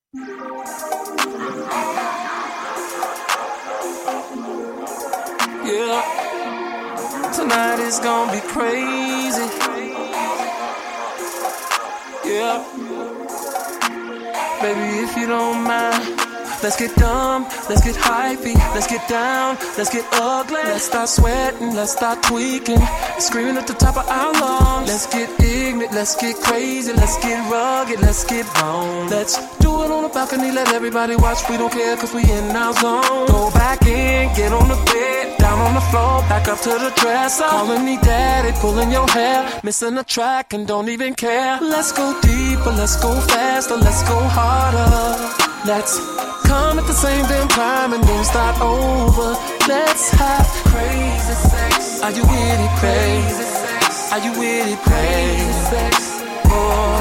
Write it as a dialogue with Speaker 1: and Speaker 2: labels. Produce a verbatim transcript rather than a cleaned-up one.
Speaker 1: Yeah, tonight is gonna be crazy. Yeah, baby, if you don't mind, let's get dumb, let's get hypey, let's get down, let's get ugly. Let's start sweating, let's start tweaking, screaming at the top of our lungs. Let's get ignorant, let's get crazy, let's get rugged, let's get wrong. Let's do it on the balcony, let everybody watch. We don't care cause we in our zone. Go back in, get on the bed, down on the floor, back up to the dresser. Calling me daddy, pulling your hair, missing a track and don't even care. Let's go deeper, let's go faster, let's go harder. Let's come at the same damn time and then start over. Let's have crazy sex. Are you with it, crazy sex? Are you with it, crazy sex? Oh.